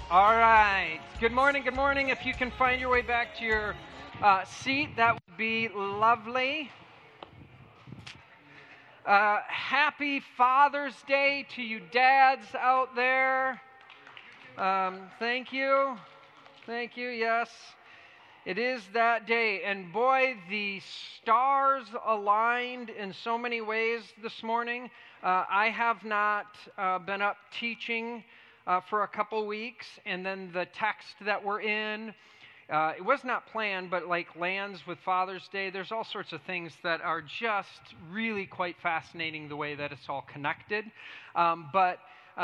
All right. Good morning. Good morning. If you can find your way back to your seat, that would be lovely. Happy Father's Day to you dads out there. Thank you. Thank you. Yes. It is that day. And boy, the stars aligned in so many ways this morning. I have not been up teaching for a couple weeks, and then the text that we're in, it was not planned, but like lands with Father's Day. There's all sorts of things that are just really quite fascinating the way that it's all connected. But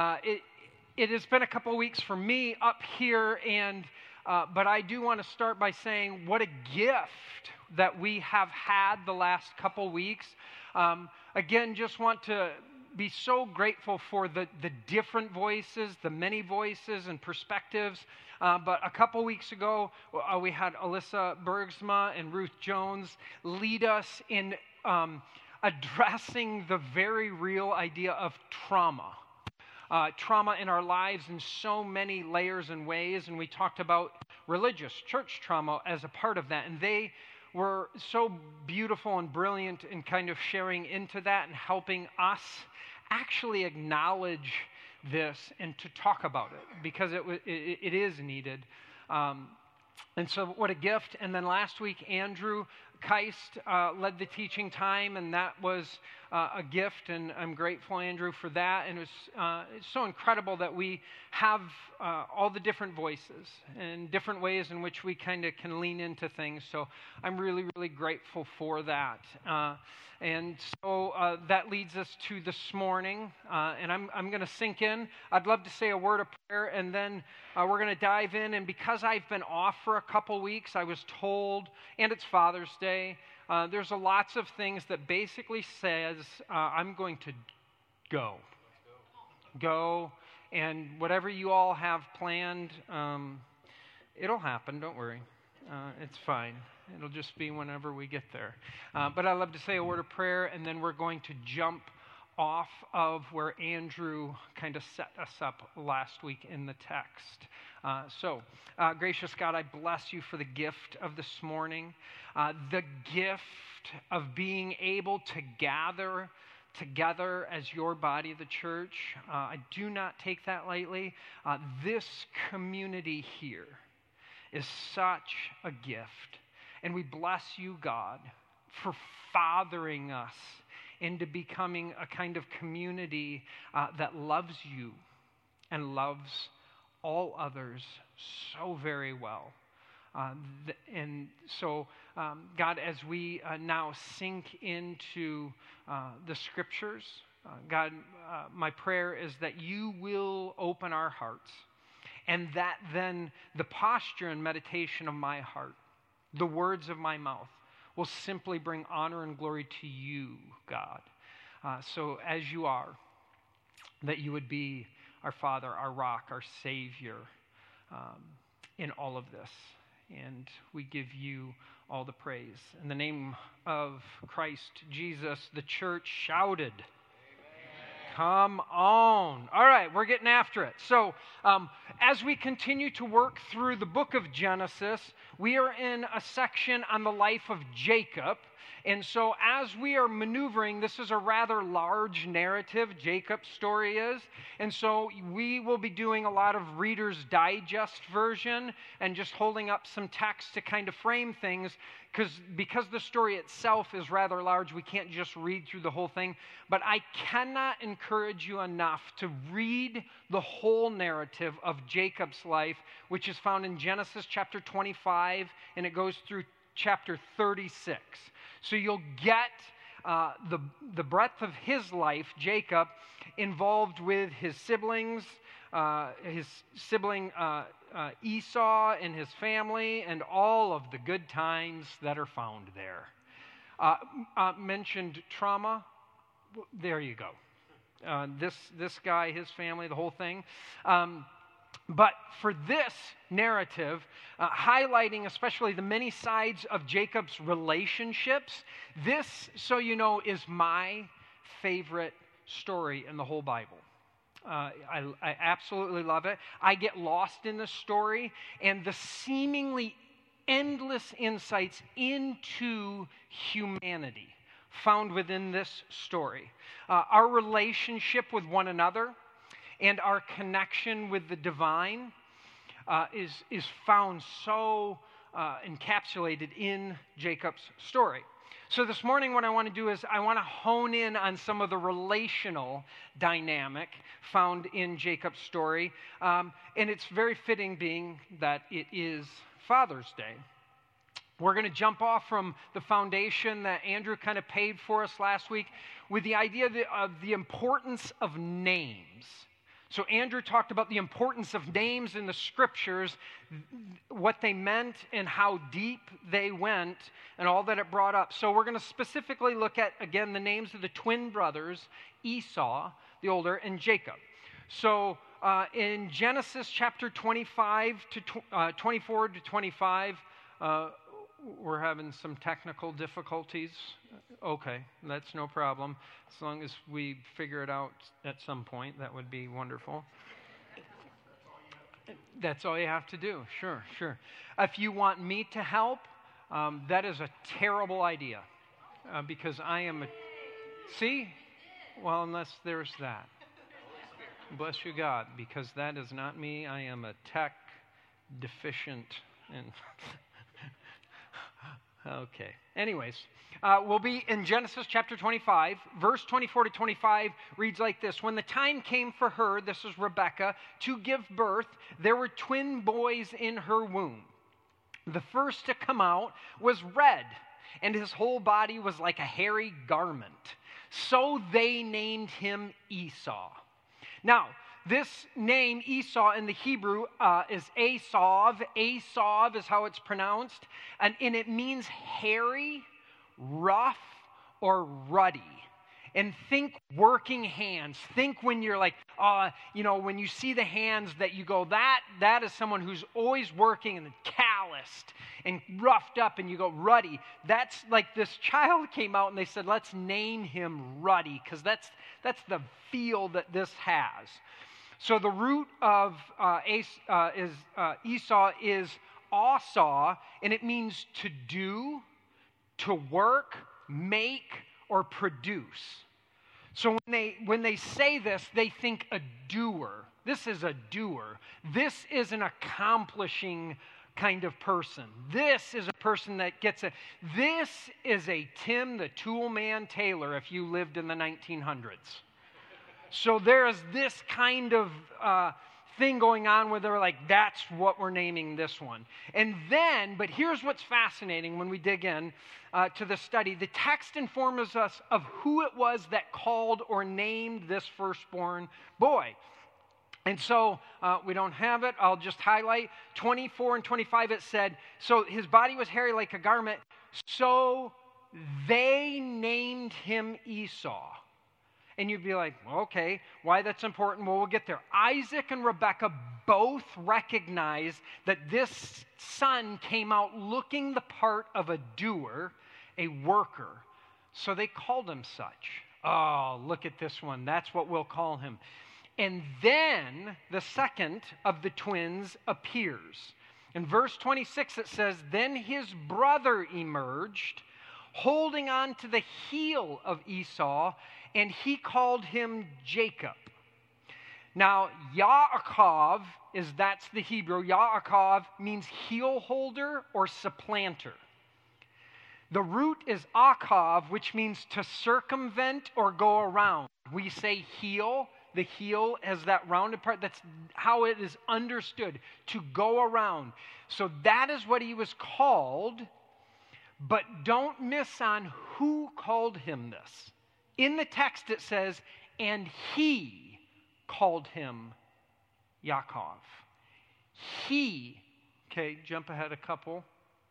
it has been a couple weeks for me up here, and but I do want to start by saying what a gift that we have had the last couple weeks. Again, just want to be so grateful for the different voices, the many voices and perspectives. But a couple weeks ago, we had Alyssa Bergsma and Ruth Jones lead us in addressing the very real idea of trauma. Trauma in our lives in so many layers and ways. And we talked about religious, church trauma as a part of that. And they were so beautiful and brilliant in kind of sharing into that and helping us actually acknowledge this and to talk about it, because it is needed. And so what a gift. And then last week, Andrew Keist led the teaching time, and that was a gift, and I'm grateful, Andrew, for that. And it's so incredible that we have all the different voices and different ways in which we kind of can lean into things. So I'm really, really grateful for that. And so that leads us to this morning, and I'm going to sink in. I'd love to say a word of prayer, and then we're going to dive in. And because I've been off for a couple weeks, I was told, and it's Father's Day, there's lots of things that basically says I'm going to go, and whatever you all have planned, it'll happen. Don't worry, it's fine. It'll just be whenever we get there. But I'd love to say a word of prayer, and then we're going to jump off of where Andrew kind of set us up last week in the text. So, gracious God, I bless you for the gift of this morning, the gift of being able to gather together as your body, the church. I do not take that lightly. This community here is such a gift. And we bless you, God, for fathering us into becoming a kind of community that loves you and loves all others so very well. And so, God, as we now sink into the Scriptures, God, my prayer is that you will open our hearts, and that then the posture and meditation of my heart, the words of my mouth, will simply bring honor and glory to you, God. So as you are, that you would be our Father, our rock, our Savior in all of this. And we give you all the praise. In the name of Christ Jesus, the church shouted. Come on. All right, we're getting after it. So, as we continue to work through the book of Genesis, we are in a section on the life of Jacob. And so as we are maneuvering, this is a rather large narrative, Jacob's story is. And so we will be doing a lot of Reader's Digest version and just holding up some text to kind of frame things, because the story itself is rather large, we can't just read through the whole thing. But I cannot encourage you enough to read the whole narrative of Jacob's life, which is found in Genesis chapter 25, and it goes through chapter 36. So you'll get the breadth of his life, Jacob, involved with his siblings, his sibling Esau and his family, and all of the good times that are found there. Mentioned trauma. There you go. This guy, his family, the whole thing. But for this narrative, highlighting especially the many sides of Jacob's relationships, this, so you know, is my favorite story in the whole Bible. I absolutely love it. I get lost in this story and the seemingly endless insights into humanity found within this story. Our relationship with one another and our connection with the divine is found so encapsulated in Jacob's story. So this morning what I want to do is I want to hone in on some of the relational dynamic found in Jacob's story. And it's very fitting being that it is Father's Day. We're going to jump off from the foundation that Andrew kind of paid for us last week with the idea of the importance of names. So Andrew talked about the importance of names in the scriptures, what they meant and how deep they went and all that it brought up. So we're going to specifically look at, again, the names of the twin brothers, Esau, the older, and Jacob. So in Genesis chapter 24 to 25, we're having some technical difficulties. Okay, that's no problem. As long as we figure it out at some point, that would be wonderful. That's all you have to do. Sure. If you want me to help, that is a terrible idea because I am See? Well, unless there's that. Bless you, God, because that is not me. I am a tech deficient and... Okay. Anyways, we'll be in Genesis chapter 25. Verse 24 to 25 reads like this. When the time came for her, this is Rebekah, to give birth, there were twin boys in her womb. The first to come out was red, and his whole body was like a hairy garment. So they named him Esau. Now, this name, Esau, in the Hebrew is Esav. Esav is how it's pronounced. And it means hairy, rough, or ruddy. And think working hands. Think when you're like, when you see the hands that you go, that is someone who's always working and calloused and roughed up, and you go, ruddy. That's like this child came out and they said, let's name him Ruddy, because that's the feel that this has. So the root of Esau is Asa, and it means to do, to work, make, or produce. So when they say this, they think a doer. This is a doer. This is an accomplishing kind of person. This is a person that gets it. This is a Tim the Tool Man Taylor if you lived in the 1900s. So there's this kind of thing going on where they're like, that's what we're naming this one. And then, but here's what's fascinating when we dig in to the study. The text informs us of who it was that called or named this firstborn boy. And so we don't have it. I'll just highlight 24 and 25. It said, so his body was hairy like a garment. So they named him Esau. And you'd be like, okay, why that's important? Well, we'll get there. Isaac and Rebekah both recognize that this son came out looking the part of a doer, a worker. So they called him such. Oh, look at this one. That's what we'll call him. And then the second of the twins appears. In verse 26, it says, then his brother emerged, holding on to the heel of Esau, and he called him Jacob. Now, Yaakov that's the Hebrew. Yaakov means heel holder or supplanter. The root is Akov, which means to circumvent or go around. We say heel. The heel has that rounded part. That's how it is understood, to go around. So that is what he was called, but don't miss on who called him this. In the text it says, and he called him Yaakov. He, okay, jump ahead a couple.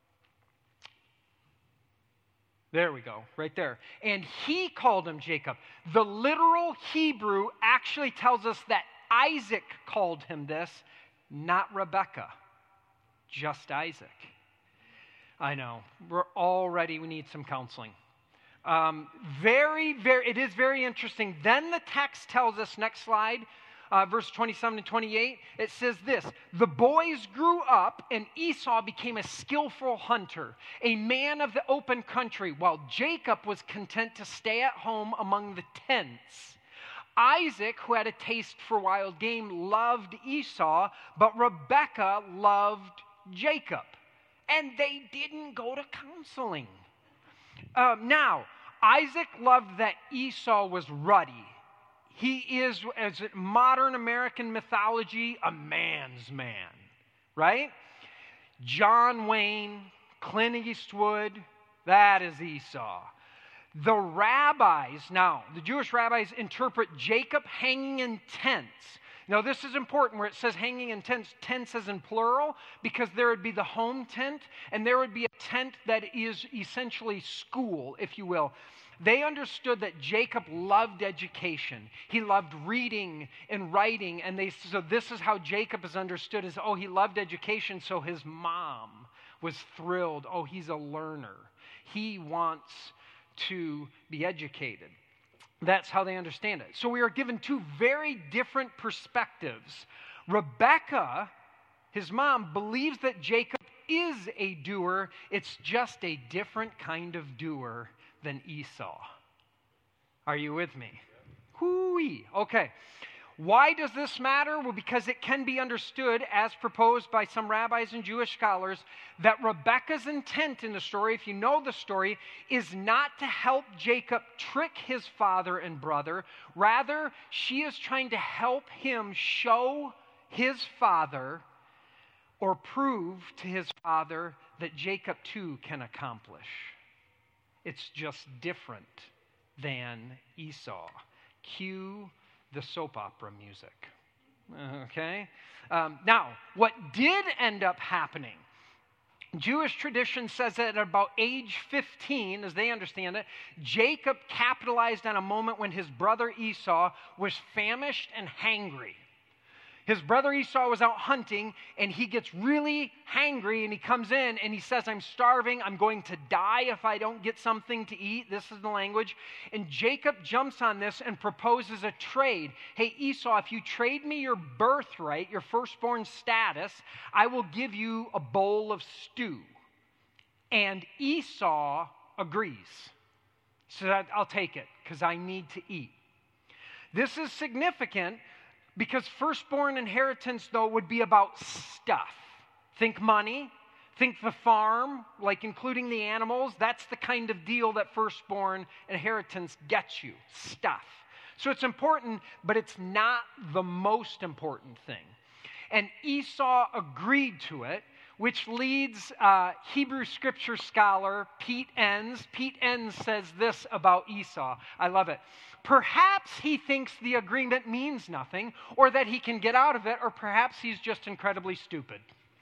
There we go, right there. And he called him Jacob. The literal Hebrew actually tells us that Isaac called him this, not Rebekah, just Isaac. I know, we need some counseling. It is very interesting. Then the text tells us, next slide, verse 27 and 28, it says this: "The boys grew up, and Esau became a skillful hunter, a man of the open country, while Jacob was content to stay at home among the tents. Isaac, who had a taste for wild game, loved Esau, but Rebekah loved Jacob." And they didn't go to counseling. Now, Isaac loved that Esau was ruddy. He is, as modern American mythology, a man's man, right? John Wayne, Clint Eastwood, that is Esau. The rabbis, now, the Jewish rabbis interpret Jacob hanging in tents. Now, this is important where it says hanging in tents, tents as in plural, because there would be the home tent, and there would be a tent that is essentially school, if you will. They understood that Jacob loved education. He loved reading and writing, and so this is how Jacob is understood as, he loved education, so his mom was thrilled. He's a learner. He wants to be educated. That's how they understand it. So we are given two very different perspectives. Rebekah, his mom, believes that Jacob is a doer. It's just a different kind of doer than Esau. Are you with me? Hoo-wee. Okay. Why does this matter? Well, because it can be understood, as proposed by some rabbis and Jewish scholars, that Rebekah's intent in the story, if you know the story, is not to help Jacob trick his father and brother. Rather, she is trying to help him show his father or prove to his father that Jacob too can accomplish. It's just different than Esau. Cue the soap opera music. Okay? Now, what did end up happening, Jewish tradition says that at about age 15, as they understand it, Jacob capitalized on a moment when his brother Esau was famished and hangry. His brother Esau was out hunting, and he gets really hangry, and he comes in, and he says, "I'm starving. I'm going to die if I don't get something to eat." This is the language. And Jacob jumps on this and proposes a trade. "Hey, Esau, if you trade me your birthright, your firstborn status, I will give you a bowl of stew." And Esau agrees. So I'll take it, because I need to eat. This is significant, because firstborn inheritance, though, would be about stuff. Think money, think the farm, like including the animals. That's the kind of deal that firstborn inheritance gets you, stuff. So it's important, but it's not the most important thing. And Esau agreed to it, which leads Hebrew scripture scholar Pete Enns. Pete Enns says this about Esau. I love it. "Perhaps he thinks the agreement means nothing, or that he can get out of it, or perhaps he's just incredibly stupid."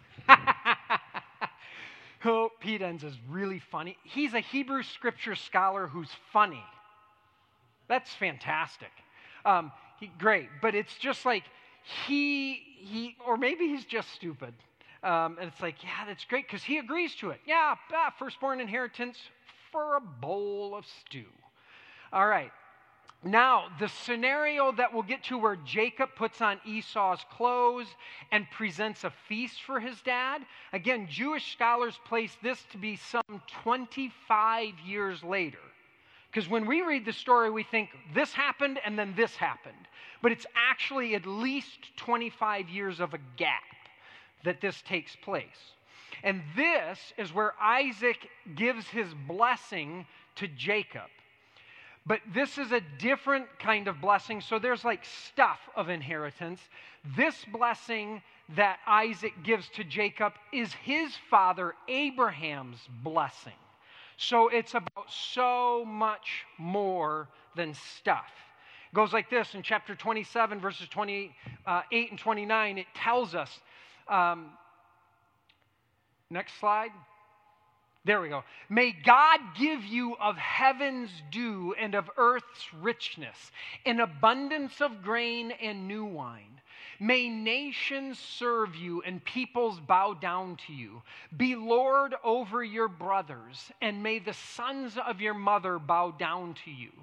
Pete Enns is really funny. He's a Hebrew scripture scholar who's funny. That's fantastic. Great, but it's just like he or maybe he's just stupid. And it's like, yeah, that's great, because he agrees to it. Yeah, firstborn inheritance for a bowl of stew. All right. Now, the scenario that we'll get to where Jacob puts on Esau's clothes and presents a feast for his dad, again, Jewish scholars place this to be some 25 years later. Because when we read the story, we think this happened and then this happened. But it's actually at least 25 years of a gap that this takes place. And this is where Isaac gives his blessing to Jacob. But this is a different kind of blessing. So there's like stuff of inheritance. This blessing that Isaac gives to Jacob is his father Abraham's blessing. So it's about so much more than stuff. It goes like this in chapter 27, verses 28 and 29. It tells us, next slide. There we go. "May God give you of heaven's dew and of earth's richness, an abundance of grain and new wine. May nations serve you and peoples bow down to you. Be Lord over your brothers, and may the sons of your mother bow down to you.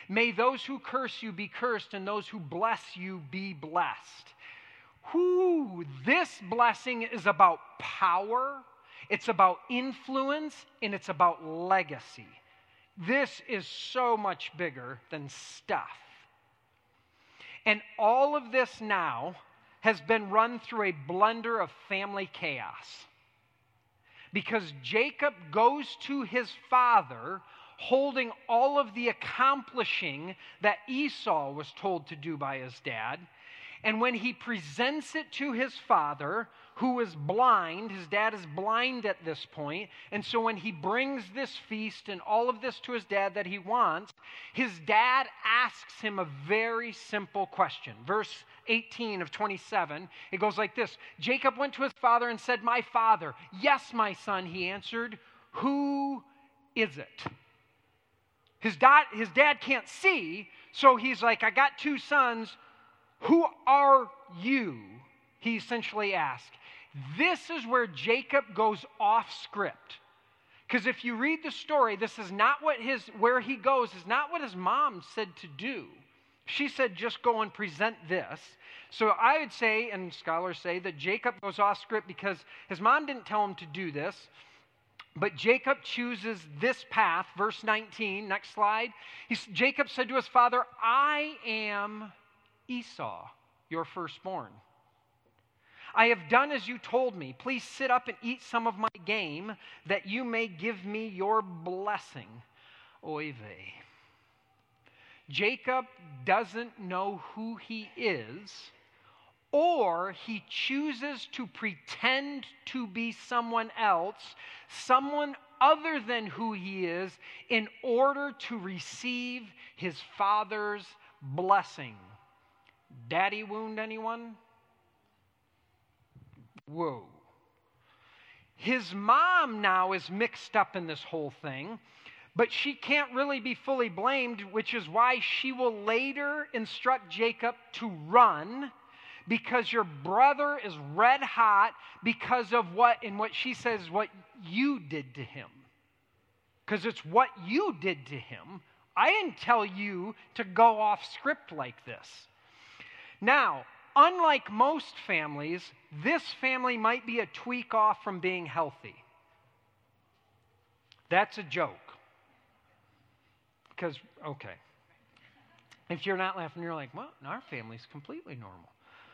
May those who curse you be cursed, and those who bless you be blessed. This blessing is about power, it's about influence, and it's about legacy. This is so much bigger than stuff. And all of this now has been run through a blender of family chaos. Because Jacob goes to his father holding all of the accomplishing that Esau was told to do by his dad. And when he presents it to his father, who is blind, his dad is blind at this point, and so when he brings this feast and all of this to his dad that he wants, his dad asks him a very simple question. Verse 18 of 27, it goes like this. Jacob went to his father and said, "My father." "Yes, my son," he answered. "Who is it?" His dad can't see, so he's like, "I got two sons. Who are you?" He essentially asked. This is where Jacob goes off script. Because if you read the story, this is not where he goes is not what his mom said to do. She said, just go and present this. So I would say, and scholars say, that Jacob goes off script because his mom didn't tell him to do this. But Jacob chooses this path. Verse 19, next slide. Jacob said to his father, "I am Esau, your firstborn. I have done as you told me. Please sit up and eat some of my game, that you may give me your blessing." Oy vey. Jacob doesn't know who he is, or he chooses to pretend to be someone else, someone other than who he is, in order to receive his father's blessing. Daddy wound anyone? Whoa. His mom now is mixed up in this whole thing, but she can't really be fully blamed, which is why she will later instruct Jacob to run, because your brother is red hot because of what she says, what you did to him. Because it's what you did to him. I didn't tell you to go off script like this. Now, unlike most families, this family might be a tweak off from being healthy. That's a joke. Because, okay. If you're not laughing, you're like, well, our family's completely normal.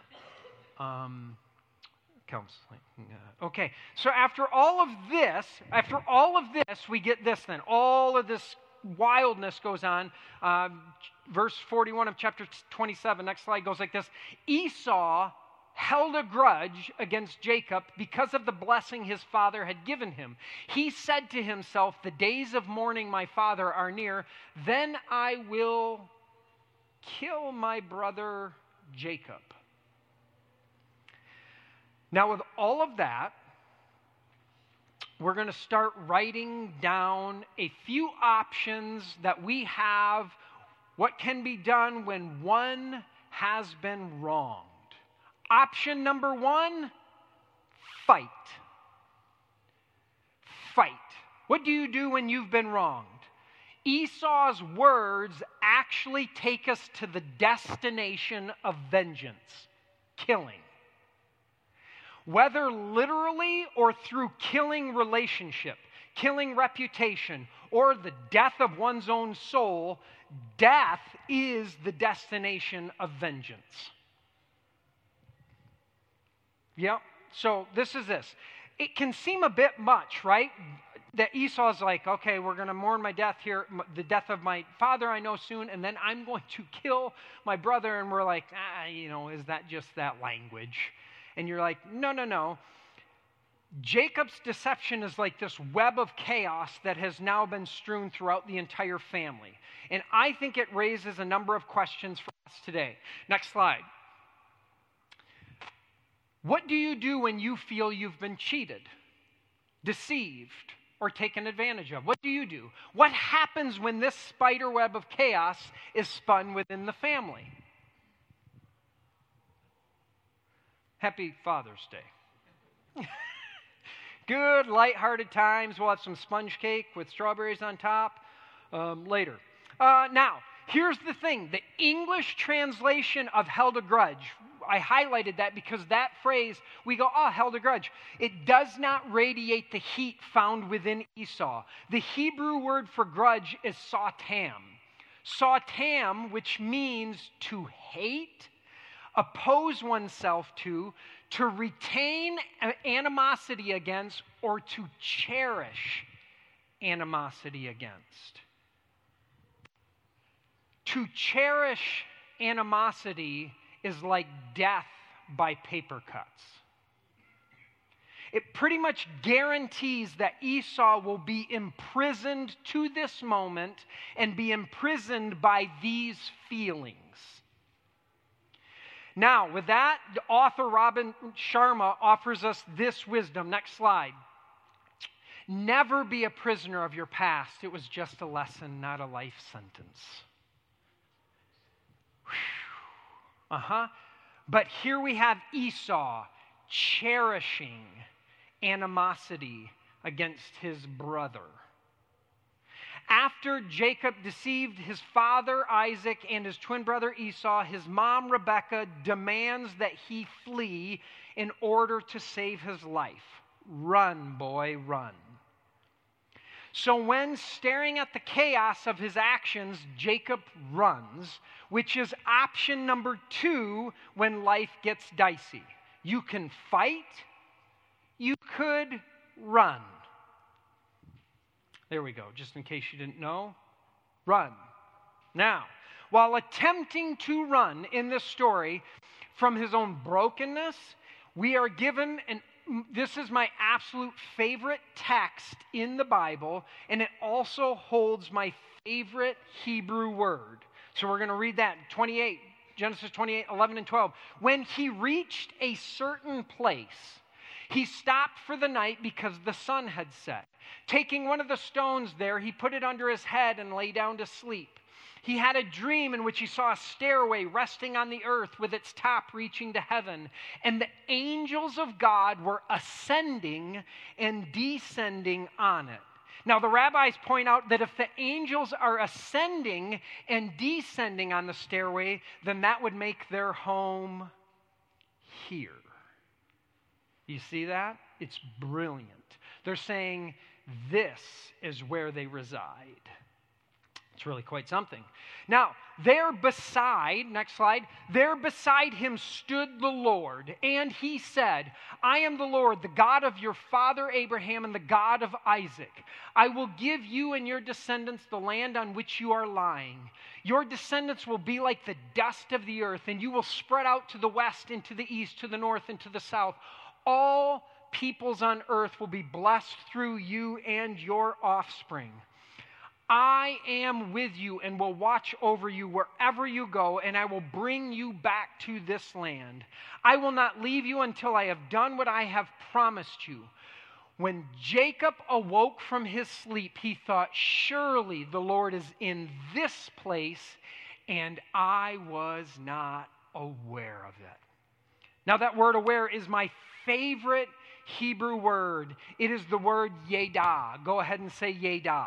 Okay, so after all of this, we get this then. All of this wildness goes on. Verse 41 of chapter 27, next slide, goes like this. Esau held a grudge against Jacob because of the blessing his father had given him. He said to himself, "The days of mourning my father are near. Then I will kill my brother Jacob." Now, with all of that, we're going to start writing down a few options that we have, what can be done when one has been wronged. Option number one, fight. Fight. What do you do when you've been wronged? Esau's words actually take us to the destination of vengeance, killing. Whether literally or through killing relationship, killing reputation, or the death of one's own soul, death is the destination of vengeance. Yep. So this is this. It can seem a bit much, right? That Esau's like, okay, we're going to mourn my death here, the death of my father I know soon, and then I'm going to kill my brother. And we're like, is that just that language? And you're like, no. Jacob's deception is like this web of chaos that has now been strewn throughout the entire family. And I think it raises a number of questions for us today. Next slide. What do you do when you feel you've been cheated, deceived, or taken advantage of? What do you do? What happens when this spider web of chaos is spun within the family? Happy Father's Day. Good, lighthearted times. We'll have some sponge cake with strawberries on top later. Now, here's the thing. The English translation of held a grudge, I highlighted that because that phrase, we go, oh, held a grudge. It does not radiate the heat found within Esau. The Hebrew word for grudge is satam. Satam, which means to hate, oppose oneself to retain animosity against, or to cherish animosity against. To cherish animosity is like death by paper cuts. It pretty much guarantees that Esau will be imprisoned to this moment and be imprisoned by these feelings. Now, with that, the author Robin Sharma offers us this wisdom. Next slide. Never be a prisoner of your past. It was just a lesson, not a life sentence. But here we have Esau cherishing animosity against his brother. After Jacob deceived his father Isaac and his twin brother Esau, his mom Rebekah demands that he flee in order to save his life. Run, boy, run. So when staring at the chaos of his actions, Jacob runs, which is option number 2 when life gets dicey. You can fight, you could run. There we go, just in case you didn't know. Run. Now, while attempting to run in this story from his own brokenness, we are given this is my absolute favorite text in the Bible, and it also holds my favorite Hebrew word. So we're going to read that, Genesis 28, 11 and 12. When he reached a certain place, he stopped for the night because the sun had set. Taking one of the stones there, he put it under his head and lay down to sleep. He had a dream in which he saw a stairway resting on the earth with its top reaching to heaven, and the angels of God were ascending and descending on it. Now, the rabbis point out that if the angels are ascending and descending on the stairway, then that would make their home here. You see that? It's brilliant. They're saying this is where they reside. It's really quite something. Now, next slide, there beside him stood the Lord, and he said, I am the Lord, the God of your father Abraham and the God of Isaac. I will give you and your descendants the land on which you are lying. Your descendants will be like the dust of the earth, and you will spread out to the west and to the east, to the north and to the south. All peoples on earth will be blessed through you and your offspring. I am with you and will watch over you wherever you go, and I will bring you back to this land. I will not leave you until I have done what I have promised you. When Jacob awoke from his sleep, he thought, surely the Lord is in this place, and I was not aware of it. Now that word aware is my favorite Hebrew word. It is the word yedah. Go ahead and say yedah.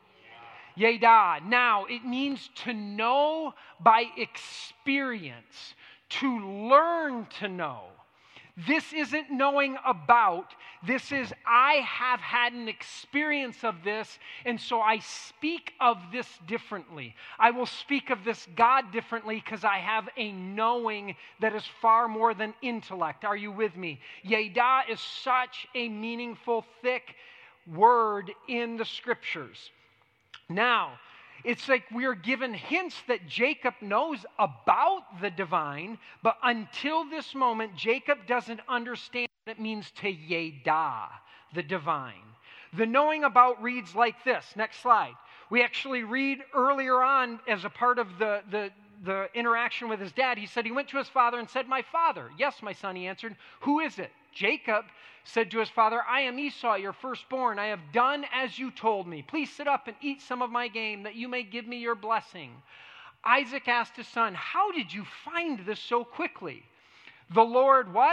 Yedah. Now, it means to know by experience, to learn to know. This isn't knowing about, this is I have had an experience of this, and so I speak of this differently. I will speak of this God differently because I have a knowing that is far more than intellect. Are you with me? Yedah is such a meaningful, thick word in the Scriptures. Now, it's like we are given hints that Jacob knows about the divine, but until this moment, Jacob doesn't understand what it means to yedah, the divine. The knowing about reads like this. Next slide. We actually read earlier on as a part of the interaction with his dad. He said he went to his father and said, my father. Yes, my son, he answered. Who is it? Jacob said to his father, I am Esau, your firstborn. I have done as you told me. Please sit up and eat some of my game, that you may give me your blessing. Isaac asked his son, how did you find this so quickly? The Lord, what?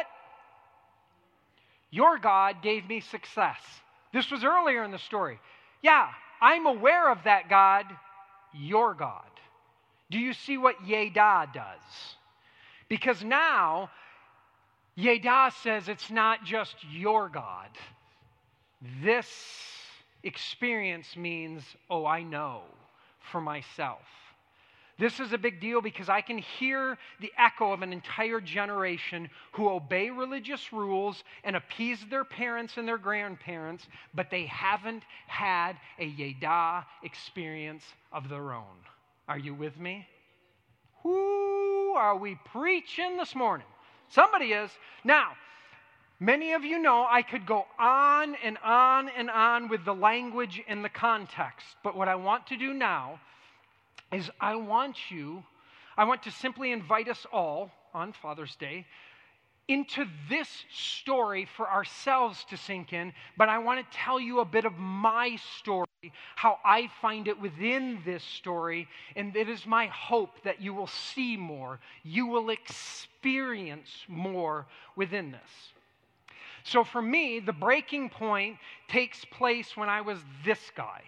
Your God gave me success. This was earlier in the story. Yeah, I'm aware of that God, your God. Do you see what Yada does? Because now, Yada says it's not just your God. This experience means, oh, I know for myself. This is a big deal because I can hear the echo of an entire generation who obey religious rules and appease their parents and their grandparents, but they haven't had a Yada experience of their own. Are you with me? Who are we preaching this morning? Somebody is. Now, many of you know I could go on and on and on with the language and the context, but what I want to do now is I want to simply invite us all on Father's Day into this story for ourselves to sink in, but I want to tell you a bit of my story, how I find it within this story, and it is my hope that you will see more, you will experience more within this. So for me, the breaking point takes place when I was this guy.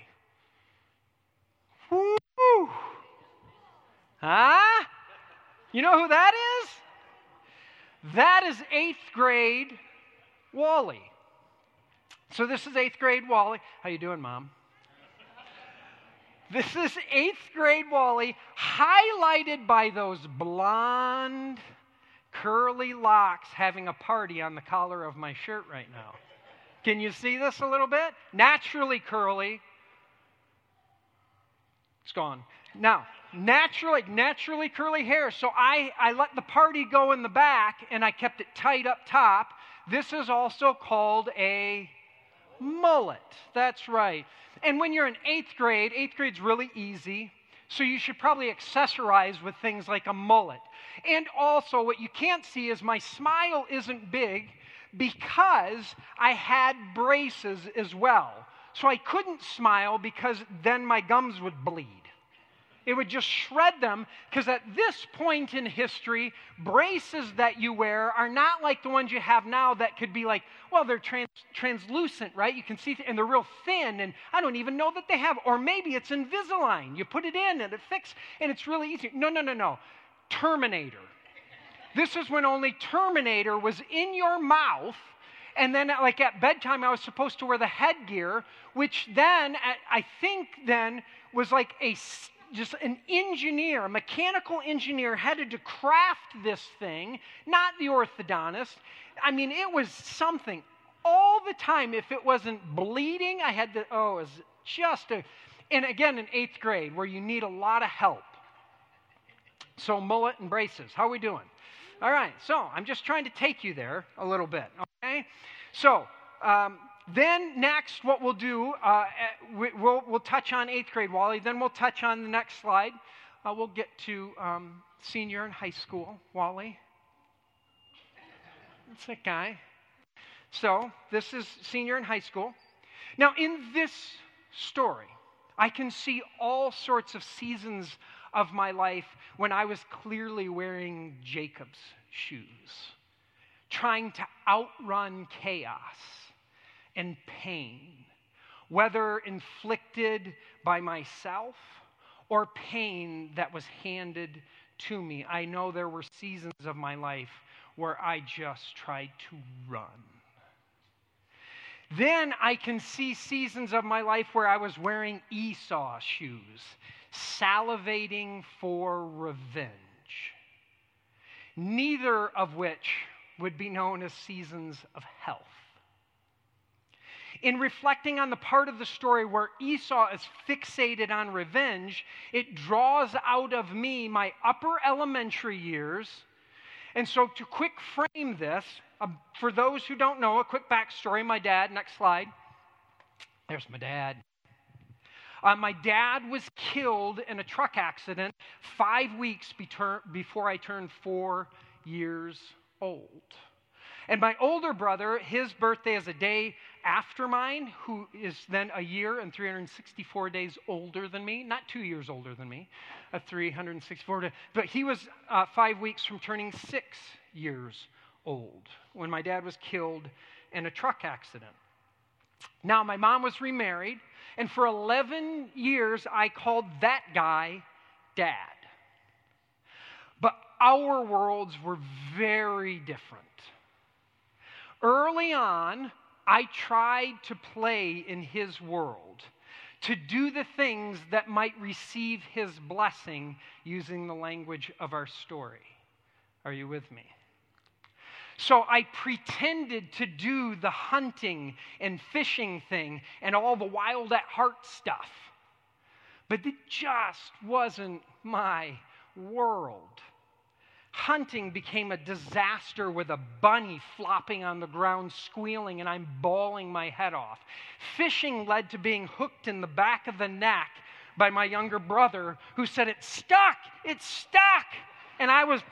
Woo! Huh? You know who that is? That is 8th grade Wally. So this is 8th grade Wally. How you doing, Mom? This is 8th grade Wally, highlighted by those blonde, curly locks having a party on the collar of my shirt right now. Can you see this a little bit? Naturally curly. It's gone. Now, naturally curly hair. So I let the party go in the back and I kept it tight up top. This is also called a mullet. That's right. And when you're in 8th grade's really easy. So you should probably accessorize with things like a mullet. And also what you can't see is my smile isn't big because I had braces as well. So I couldn't smile because then my gums would bleed. It would just shred them because at this point in history, braces that you wear are not like the ones you have now that could be like, well, they're translucent, right? You can see, and they're real thin, and I don't even know that they have, or maybe it's Invisalign. You put it in and it fixes, and it's really easy. No. Terminator. This is when only Terminator was in your mouth, and then like at bedtime I was supposed to wear the headgear, which then, I think then, was like just an engineer, a mechanical engineer had to craft this thing, not the orthodontist. I mean, it was something all the time. If it wasn't bleeding, I had to, it was just and again in 8th grade where you need a lot of help. So mullet and braces, how are we doing? All right, so I'm just trying to take you there a little bit, okay? So, then next, what we'll do, we'll touch on 8th grade, Wally. Then we'll touch on the next slide. We'll get to senior in high school, Wally. That's that guy. So this is senior in high school. Now, in this story, I can see all sorts of seasons of my life when I was clearly wearing Jacob's shoes, trying to outrun chaos and pain, whether inflicted by myself or pain that was handed to me. I know there were seasons of my life where I just tried to run. Then I can see seasons of my life where I was wearing Esau shoes, salivating for revenge, neither of which would be known as seasons of health. In reflecting on the part of the story where Esau is fixated on revenge, it draws out of me my upper elementary years. And so to quick frame this, for those who don't know, a quick backstory, my dad, next slide. There's my dad. My dad was killed in a truck accident 5 weeks before I turned 4 years old. And my older brother, his birthday is a day after mine, who is then a year and 364 days older than me. Not 2 years older than me, 364 days. But he was 5 weeks from turning 6 years old when my dad was killed in a truck accident. Now, my mom was remarried, and for 11 years, I called that guy Dad. But our worlds were very different. Early on, I tried to play in his world, to do the things that might receive his blessing using the language of our story. Are you with me? So I pretended to do the hunting and fishing thing and all the wild at heart stuff. But it just wasn't my world. Hunting became a disaster with a bunny flopping on the ground squealing and I'm bawling my head off. Fishing led to being hooked in the back of the neck by my younger brother who said, "It's stuck, it's stuck." And I was,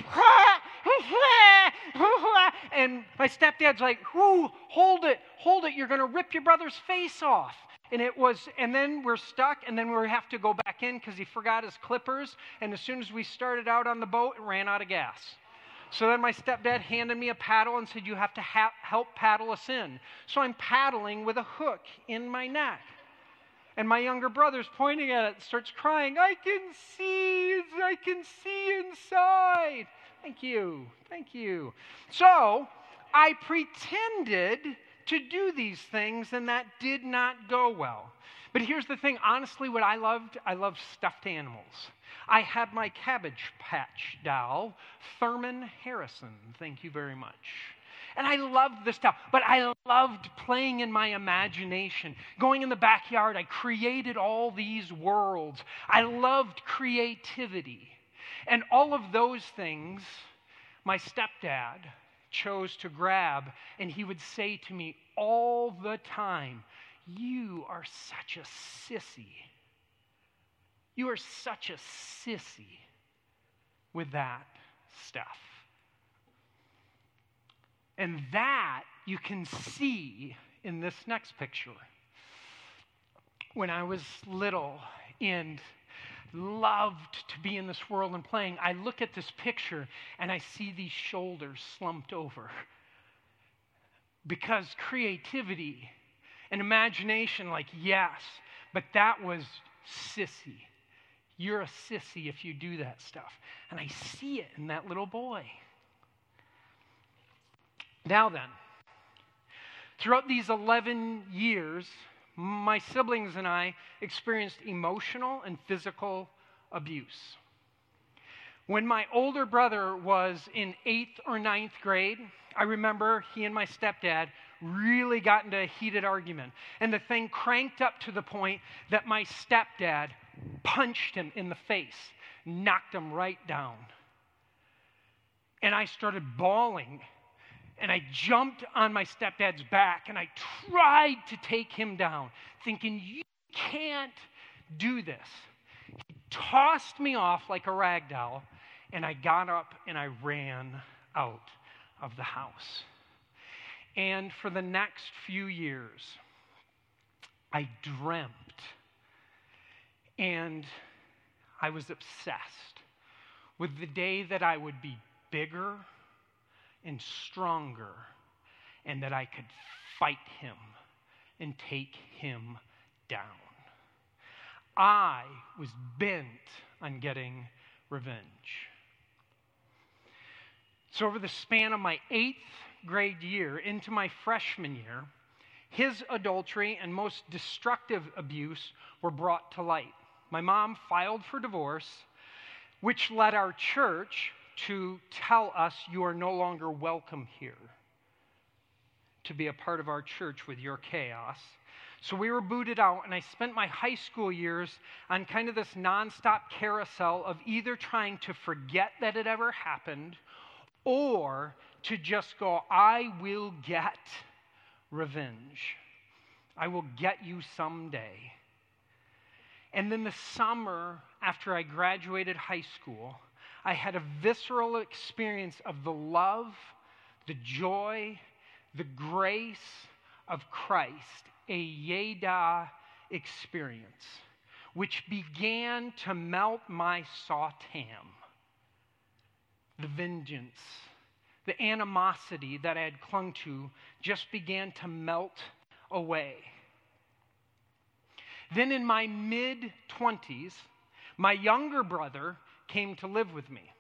and my stepdad's like, hold it, you're going to rip your brother's face off. And then we're stuck, and then we have to go back in because he forgot his clippers. And as soon as we started out on the boat, it ran out of gas. So then my stepdad handed me a paddle and said, "You have to help paddle us in." So I'm paddling with a hook in my neck. And my younger brother's pointing at it, starts crying, I can see inside. Thank you. So I pretended to do these things, and that did not go well. But here's the thing, honestly, what I loved stuffed animals. I had my Cabbage Patch doll, Thurman Harrison. Thank you very much. And I loved this stuff, but I loved playing in my imagination. Going in the backyard, I created all these worlds. I loved creativity. And all of those things, my stepdad chose to grab, and he would say to me all the time, "You are such a sissy. You are such a sissy with that stuff." And that you can see in this next picture. When I was little and loved to be in this world and playing, I look at this picture and I see these shoulders slumped over. Because creativity and imagination, yes, but that was sissy. You're a sissy if you do that stuff. And I see it in that little boy. Now then, throughout these 11 years, my siblings and I experienced emotional and physical abuse. When my older brother was in 8th or 9th grade, I remember he and my stepdad really got into a heated argument. And the thing cranked up to the point that my stepdad punched him in the face, knocked him right down. And I started bawling. And I jumped on my stepdad's back and I tried to take him down, thinking, "You can't do this." He tossed me off like a rag doll, and I got up and I ran out of the house. And for the next few years, I dreamt and I was obsessed with the day that I would be bigger and stronger, and that I could fight him and take him down. I was bent on getting revenge. So over the span of my 8th grade year into my freshman year, his adultery and most destructive abuse were brought to light. My mom filed for divorce, which led our church to tell us, "You are no longer welcome here to be a part of our church with your chaos." So we were booted out, and I spent my high school years on kind of this nonstop carousel of either trying to forget that it ever happened or to just go, "I will get revenge. I will get you someday." And then the summer after I graduated high school, I had a visceral experience of the love, the joy, the grace of Christ, a yada experience, which began to melt my sautam. The vengeance, the animosity that I had clung to just began to melt away. Then in my mid-20s, my younger brother came to live with me.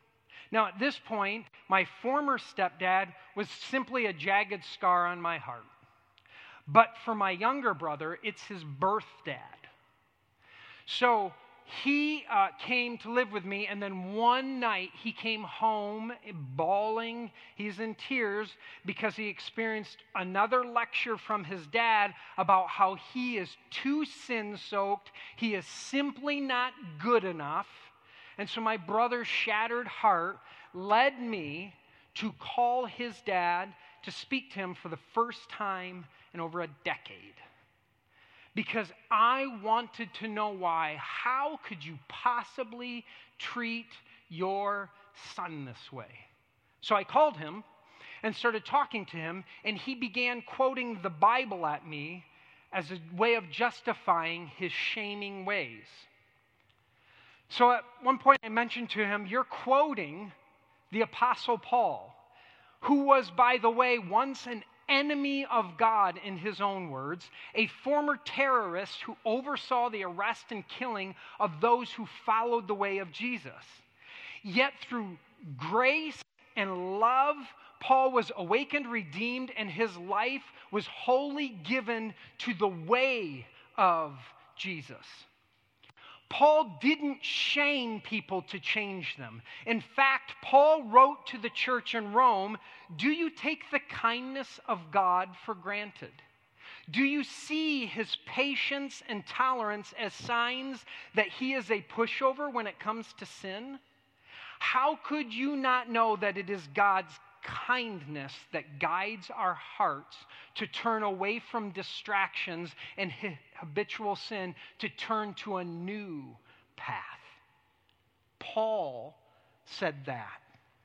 Now, at this point, my former stepdad was simply a jagged scar on my heart. But for my younger brother, it's his birth dad. So he came to live with me, and then one night he came home bawling. He's in tears because he experienced another lecture from his dad about how he is too sin-soaked. He is simply not good enough. And so my brother's shattered heart led me to call his dad to speak to him for the first time in over a decade. Because I wanted to know why. How could you possibly treat your son this way? So I called him and started talking to him, and he began quoting the Bible at me as a way of justifying his shaming ways. So at one point I mentioned to him, you're quoting the Apostle Paul, who was, by the way, once an enemy of God in his own words, a former terrorist who oversaw the arrest and killing of those who followed the way of Jesus. Yet through grace and love, Paul was awakened, redeemed, and his life was wholly given to the way of Jesus. Paul didn't shame people to change them. In fact, Paul wrote to the church in Rome, do you take the kindness of God for granted? Do you see his patience and tolerance as signs that he is a pushover when it comes to sin? How could you not know that it is God's kindness that guides our hearts to turn away from distractions and habitual sin to turn to a new path? Paul said that.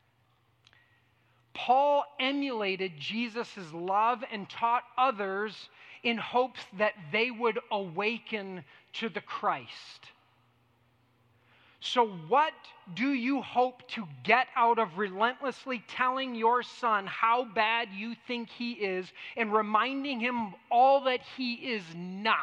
Paul emulated Jesus' love and taught others in hopes that they would awaken to the Christ. So what do you hope to get out of relentlessly telling your son how bad you think he is and reminding him of all that he is not?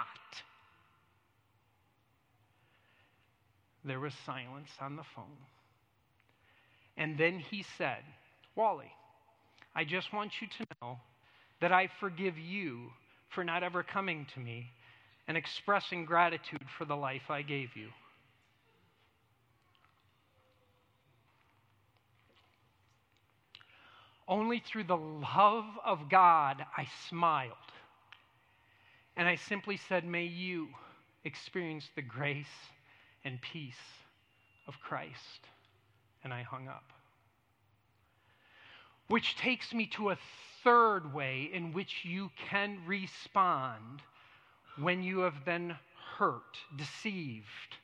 There was silence on the phone. And then he said, Wally, I just want you to know that I forgive you for not ever coming to me and expressing gratitude for the life I gave you. Only through the love of God I smiled. And I simply said, may you experience the grace and peace of Christ. And I hung up. Which takes me to a third way in which you can respond when you have been hurt, deceived,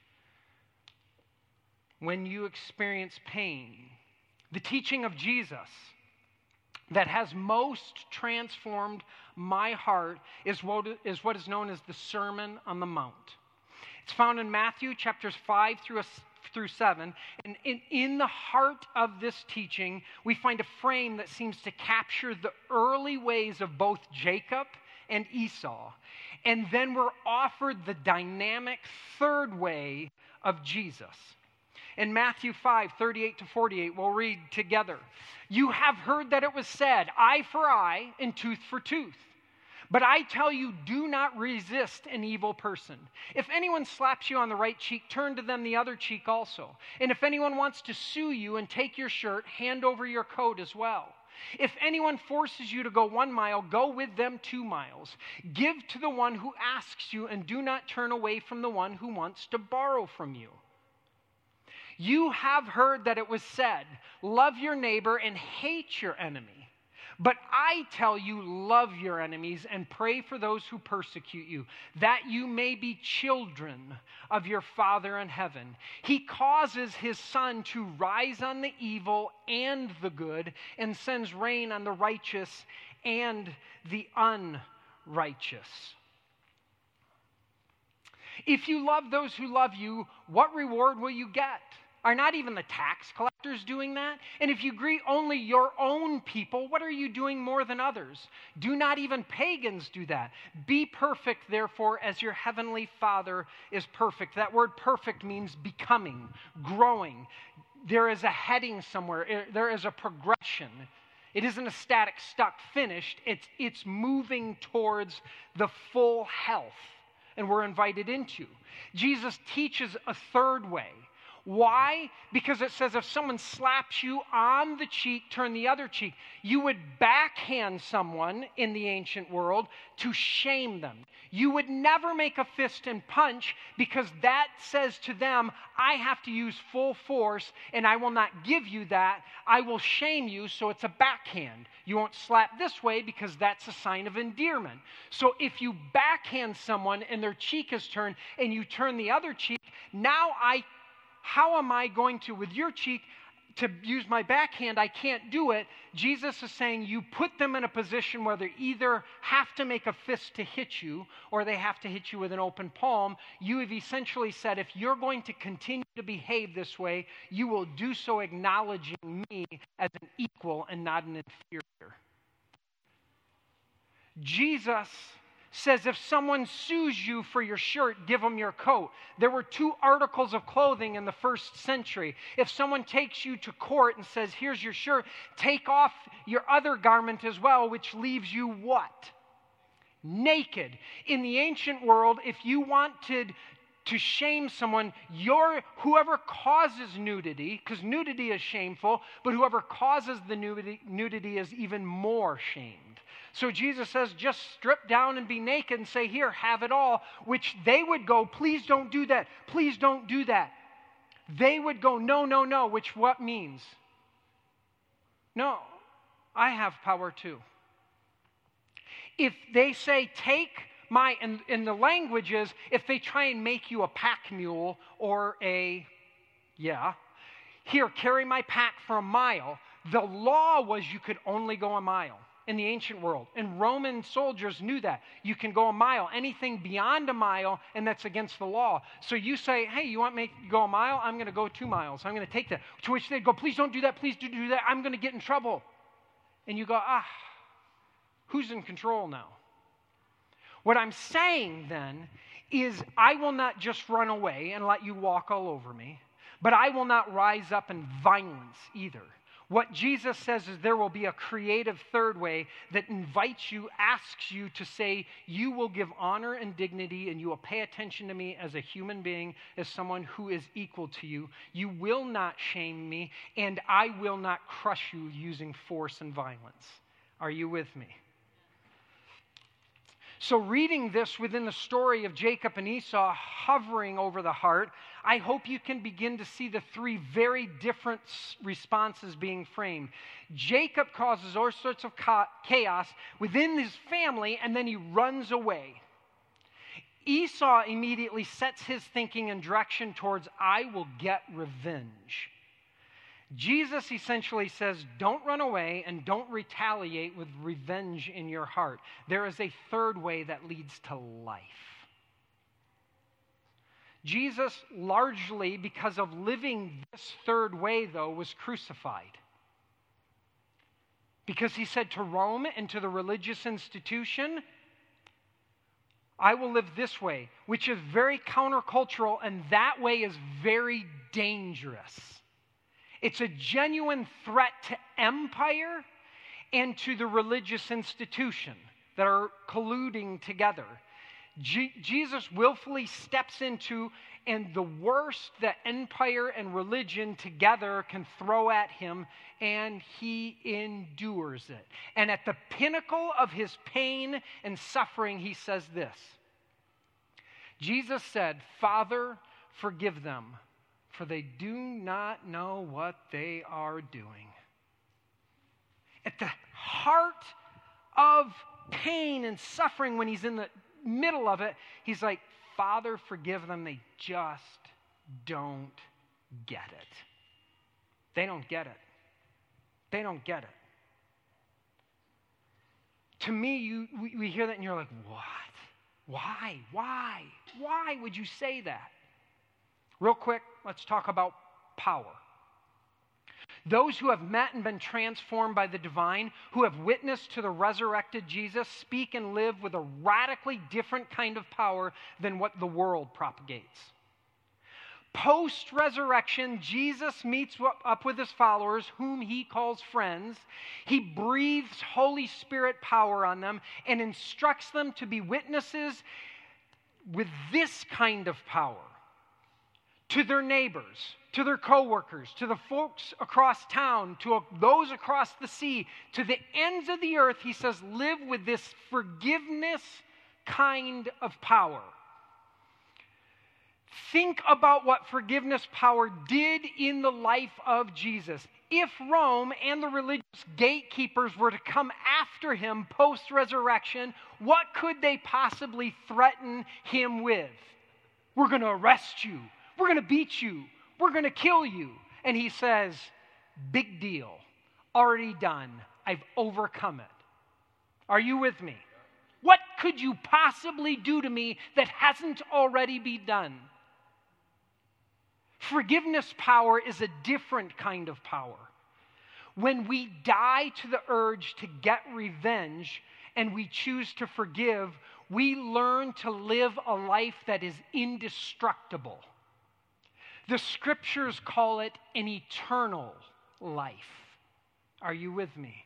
when you experience pain. The teaching of Jesus that has most transformed my heart is what is known as the Sermon on the Mount. It's found in Matthew chapters 5 through 7. And in the heart of this teaching, we find a frame that seems to capture the early ways of both Jacob and Esau. And then we're offered the dynamic third way of Jesus. In Matthew 5, 38 to 48, we'll read together. You have heard that it was said, eye for eye and tooth for tooth. But I tell you, do not resist an evil person. If anyone slaps you on the right cheek, turn to them the other cheek also. And if anyone wants to sue you and take your shirt, hand over your coat as well. If anyone forces you to go 1 mile, go with them 2 miles. Give to the one who asks you, and do not turn away from the one who wants to borrow from you. You have heard that it was said, love your neighbor and hate your enemy. But I tell you, love your enemies and pray for those who persecute you, that you may be children of your Father in heaven. He causes his sun to rise on the evil and the good, and sends rain on the righteous and the unrighteous. If you love those who love you, what reward will you get? Are not even the tax collectors doing that? And if you greet only your own people, what are you doing more than others? Do not even pagans do that. Be perfect, therefore, as your heavenly Father is perfect. That word perfect means becoming, growing. there is a heading somewhere. There is a progression. It isn't a static, stuck, finished. It's moving towards the full health, and we're invited into. Jesus teaches a third way. Why? Because it says if someone slaps you on the cheek, turn the other cheek. You would backhand someone in the ancient world to shame them. You would never make a fist and punch because that says to them, I have to use full force and I will not give you that. I will shame you, so it's a backhand. You won't slap this way because that's a sign of endearment. So if you backhand someone and their cheek is turned and you turn the other cheek, now how am I going to, with your cheek, to use my backhand? I can't do it. Jesus is saying you put them in a position where they either have to make a fist to hit you or they have to hit you with an open palm. You have essentially said, if you're going to continue to behave this way, you will do so acknowledging me as an equal and not an inferior. Jesus says if someone sues you for your shirt, give them your coat. There were 2 articles of clothing in the first century. If someone takes you to court and says, here's your shirt, take off your other garment as well, which leaves you what? Naked. In the ancient world, if you wanted to shame someone, whoever causes nudity, because nudity is shameful, but whoever causes the nudity is even more shamed. So Jesus says, just strip down and be naked and say, here, have it all, which they would go, please don't do that. Please don't do that. They would go, no, no, no, which what means? No, I have power too. If they say, take my, and the language is, if they try and make you a pack mule or here, carry my pack for a mile, the law was you could only go a mile. In the ancient world. And Roman soldiers knew that. You can go a mile. Anything beyond a mile, and that's against the law. So you say, hey, you want me to go a mile? I'm going to go 2 miles. I'm going to take that. To which they'd go, please don't do that. Please do that. I'm going to get in trouble. And you go, who's in control now? What I'm saying then is I will not just run away and let you walk all over me, but I will not rise up in violence either. What Jesus says is there will be a creative third way that invites you, asks you to say, you will give honor and dignity and you will pay attention to me as a human being, as someone who is equal to you. You will not shame me and I will not crush you using force and violence. Are you with me? So reading this within the story of Jacob and Esau hovering over the heart, I hope you can begin to see the 3 very different responses being framed. Jacob causes all sorts of chaos within his family, and then he runs away. Esau immediately sets his thinking and direction towards, I will get revenge. Jesus essentially says, don't run away and don't retaliate with revenge in your heart. There is a third way that leads to life. Jesus, largely because of living this third way, though, was crucified. Because he said to Rome and to the religious institution, I will live this way, which is very countercultural, and that way is very dangerous. It's a genuine threat to empire and to the religious institution that are colluding together. Jesus willfully steps into, and the worst that empire and religion together can throw at him, and he endures it. And at the pinnacle of his pain and suffering, he says this. Jesus said, Father, forgive them, for they do not know what they are doing. At the heart of pain and suffering, when he's in the middle of it, he's like, Father, forgive them. They just don't get it. They don't get it. They don't get it. To me, we hear that and you're like, what? Why would you say that? Real quick, let's talk about power. Those who have met and been transformed by the divine, who have witnessed to the resurrected Jesus, speak and live with a radically different kind of power than what the world propagates. Post-resurrection, Jesus meets up with his followers, whom he calls friends. He breathes Holy Spirit power on them and instructs them to be witnesses with this kind of power to their neighbors, to their coworkers, to the folks across town, to those across the sea, to the ends of the earth. He says, live with this forgiveness kind of power. Think about what forgiveness power did in the life of Jesus. If Rome and the religious gatekeepers were to come after him post-resurrection, what could they possibly threaten him with? We're going to arrest you. We're going to beat you. We're going to kill you. And he says, big deal. Already done. I've overcome it. Are you with me? What could you possibly do to me that hasn't already been done? Forgiveness power is a different kind of power. When we die to the urge to get revenge and we choose to forgive, we learn to live a life that is indestructible. The scriptures call it an eternal life. Are you with me?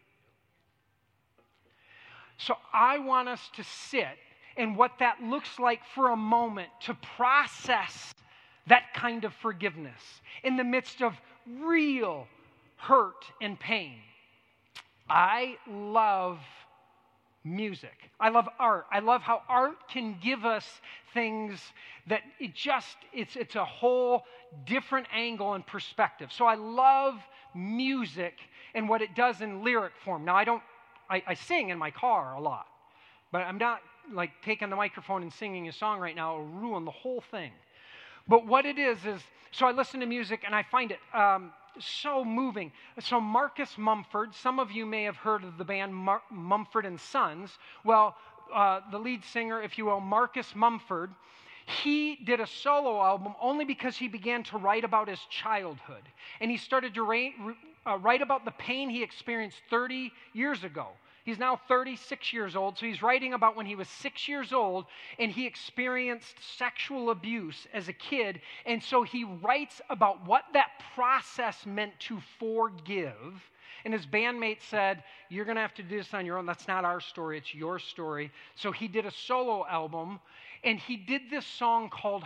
So I want us to sit in what that looks like for a moment to process that kind of forgiveness in the midst of real hurt and pain. I love music. I love art. I love how art can give us things that it's a whole different angle and perspective. So I love music and what it does in lyric form. Now I sing in my car a lot, but I'm not like taking the microphone and singing a song right now. It'll ruin the whole thing. But what it is, so I listen to music and I find it so moving. So Marcus Mumford, some of you may have heard of the band Mumford and Sons. Well, the lead singer, if you will, Marcus Mumford, he did a solo album only because he began to write about his childhood. And he started to write about the pain he experienced 30 years ago. He's now 36 years old, so he's writing about when he was 6 years old and he experienced sexual abuse as a kid. And so he writes about what that process meant to forgive. And his bandmate said, you're going to have to do this on your own. That's not our story, it's your story. So he did a solo album, and he did this song called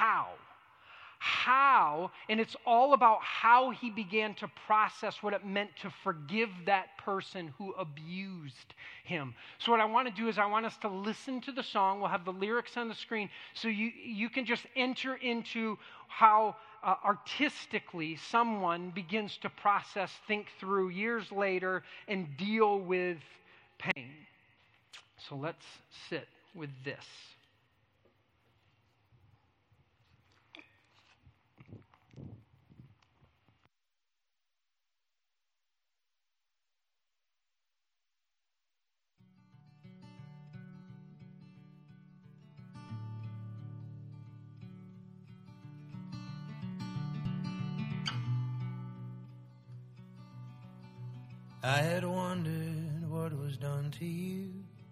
How, and it's all about how he began to process what it meant to forgive that person who abused him. So what I want to do is I want us to listen to the song. We'll have the lyrics on the screen so you can just enter into how artistically someone begins to process, think through years later, and deal with pain. So let's sit with this. I had wondered what was done to you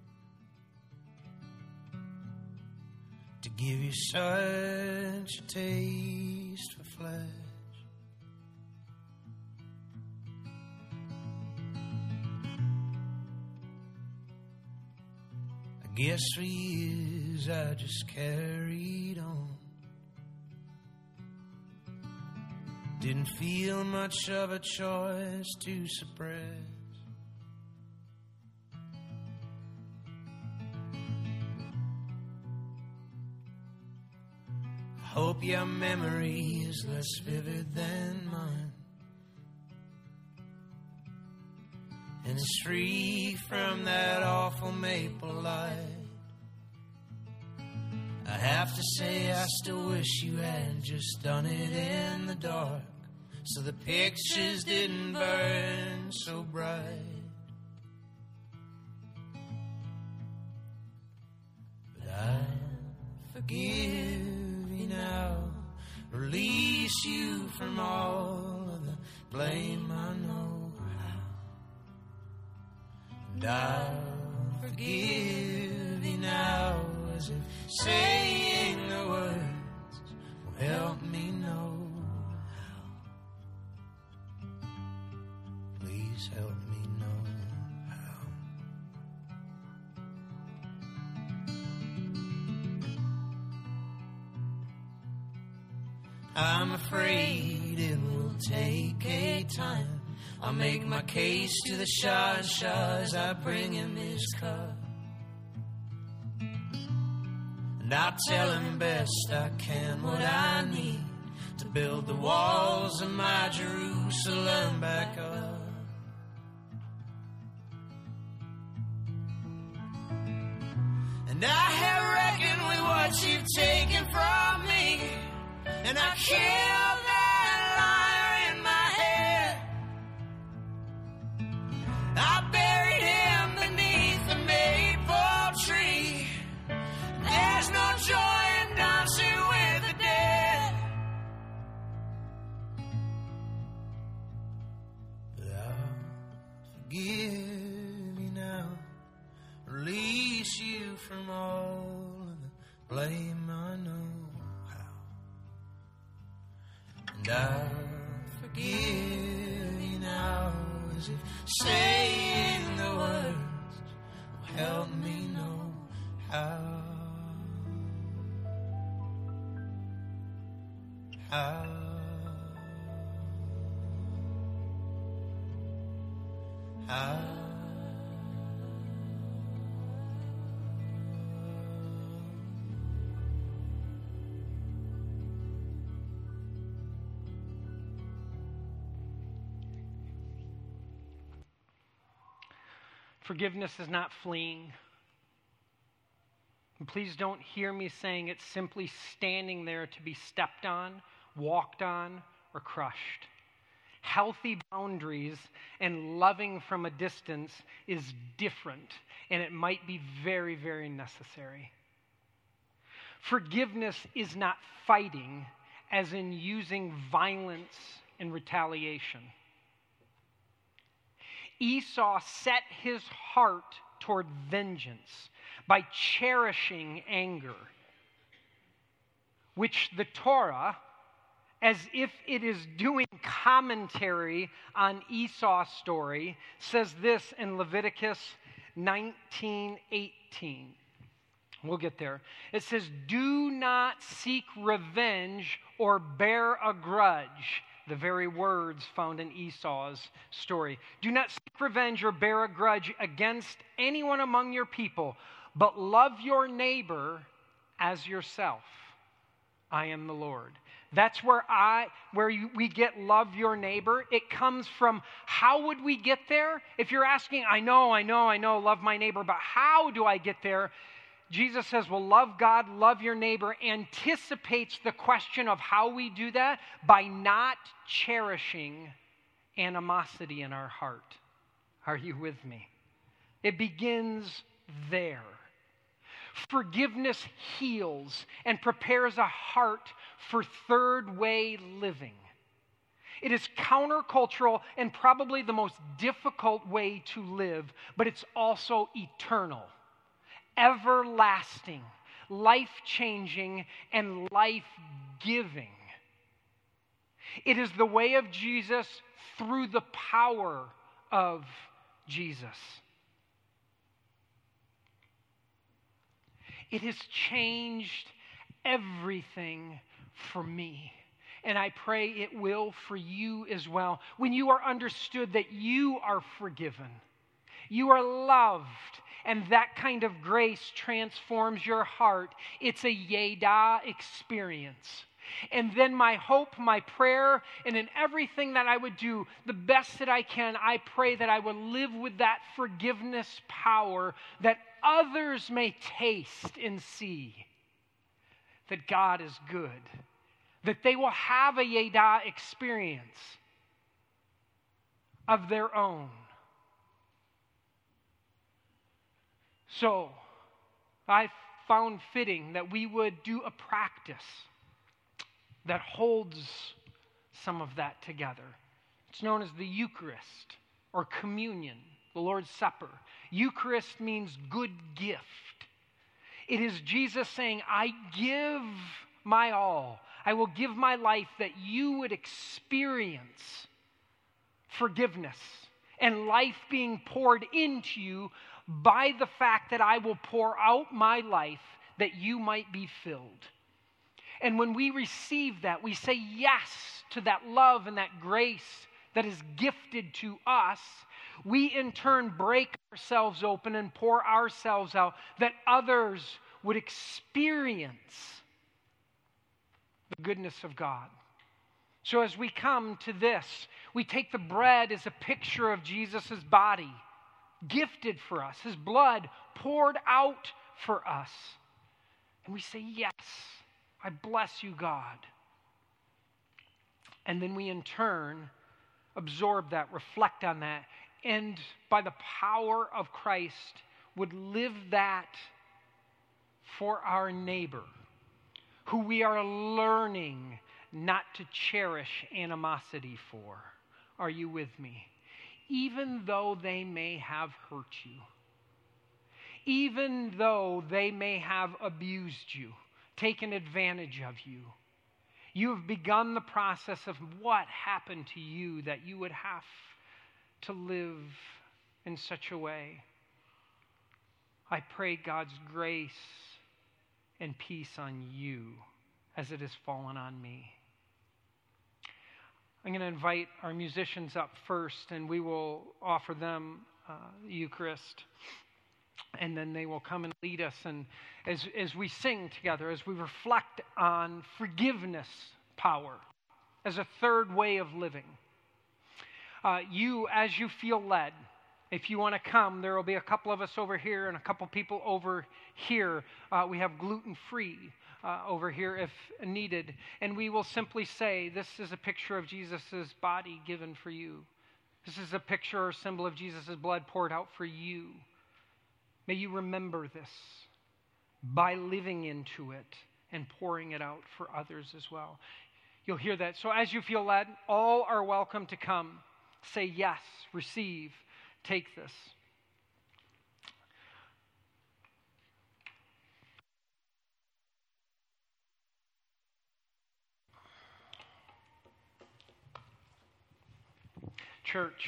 to give you such a taste for flesh. I guess for years I just carried on. Didn't feel much of a choice to suppress. I hope your memory is less vivid than mine, and it's free from that awful maple light. I have to say I still wish you had just done it in the dark, so the pictures didn't burn so bright. But I forgive you now, release you from all of the blame I know how. And I'll forgive you now, as if saying the words will help me know I'm afraid it will take a time. I'll make my case to the Shah as I bring him his cup. And I'll tell him best I can what I need to build the walls of my Jerusalem back up. And I have reckoned with what you've taken from me, and I killed that liar in my head. I buried him beneath the maple tree. There's no joy in dancing with the dead. But I'll forgive you now, release you from all of the blame I know how. And I'll forgive you now, as if saying the words will help me know how. Forgiveness is not fleeing. And please don't hear me saying it's simply standing there to be stepped on, walked on, or crushed. Healthy boundaries and loving from a distance is different, and it might be very, very necessary. Forgiveness is not fighting, as in using violence and retaliation. Esau set his heart toward vengeance by cherishing anger, which the Torah, as if it is doing commentary on Esau's story, says this in Leviticus 19:18. We'll get there. It says, "Do not seek revenge or bear a grudge." The very words found in Esau's story. "Do not seek revenge or bear a grudge against anyone among your people, but love your neighbor as yourself. I am the Lord." That's where we get love your neighbor. It comes from how would we get there? If you're asking, I know, love my neighbor, but how do I get there? Jesus says, well, love God, love your neighbor, anticipates the question of how we do that by not cherishing animosity in our heart. Are you with me? It begins there. Forgiveness heals and prepares a heart for third way living. It is countercultural and probably the most difficult way to live, but it's also eternal, everlasting, life-changing, and life-giving. It is the way of Jesus through the power of Jesus. It has changed everything for me. And I pray it will for you as well. When you are understood that you are forgiven, you are loved, and that kind of grace transforms your heart, it's a yada experience. And then my hope, my prayer, and in everything that I would do, the best that I can, I pray that I would live with that forgiveness power, that others may taste and see that God is good, that they will have a yada experience of their own. So, I found fitting that we would do a practice that holds some of that together. It's known as the Eucharist or communion, the Lord's Supper. Eucharist means good gift. It is Jesus saying, I give my all. I will give my life that you would experience forgiveness and life being poured into you by the fact that I will pour out my life that you might be filled. And when we receive that, we say yes to that love and that grace that is gifted to us, we in turn break ourselves open and pour ourselves out that others would experience the goodness of God. So as we come to this, we take the bread as a picture of Jesus' body, gifted for us, his blood poured out for us. And we say, yes, I bless you, God. And then we in turn absorb that, reflect on that, and by the power of Christ would live that for our neighbor, who we are learning not to cherish animosity for. Are you with me? Even though they may have hurt you, even though they may have abused you, taken advantage of you, you have begun the process of what happened to you that you would have to live in such a way. I pray God's grace and peace on you as it has fallen on me. I'm going to invite our musicians up first, and we will offer them the Eucharist. And then they will come and lead us. And as we sing together, as we reflect on forgiveness power as a third way of living, as you feel led, if you want to come, there will be a couple of us over here and a couple people over here. We have gluten-free over here if needed. And we will simply say, this is a picture of Jesus' body given for you. This is a picture or symbol of Jesus' blood poured out for you. May you remember this by living into it and pouring it out for others as well. You'll hear that. So as you feel led, all are welcome to come. Say yes, receive, take this. Church,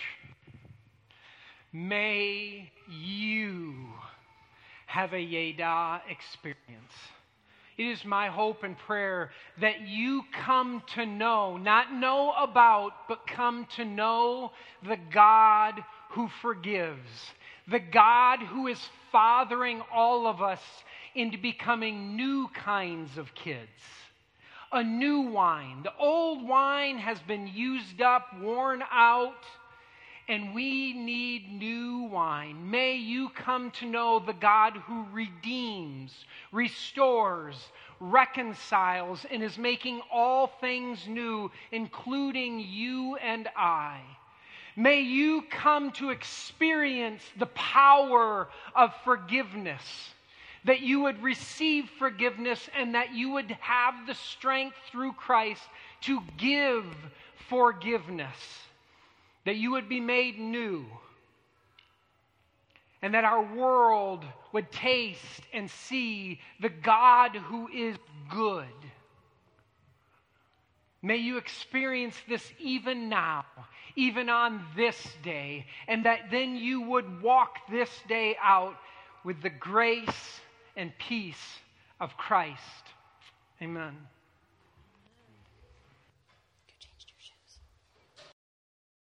may you have a Yeda experience. It is my hope and prayer that you come to know, not know about, but come to know the God who forgives, the God who is fathering all of us into becoming new kinds of kids. A new wine. The old wine has been used up, worn out, and we need new wine. May you come to know the God who redeems, restores, reconciles, and is making all things new, including you and I. May you come to experience the power of forgiveness, that you would receive forgiveness and that you would have the strength through Christ to give forgiveness, that you would be made new, and that our world would taste and see the God who is good. May you experience this even now, even on this day, and that then you would walk this day out with the grace and peace of Christ. Amen.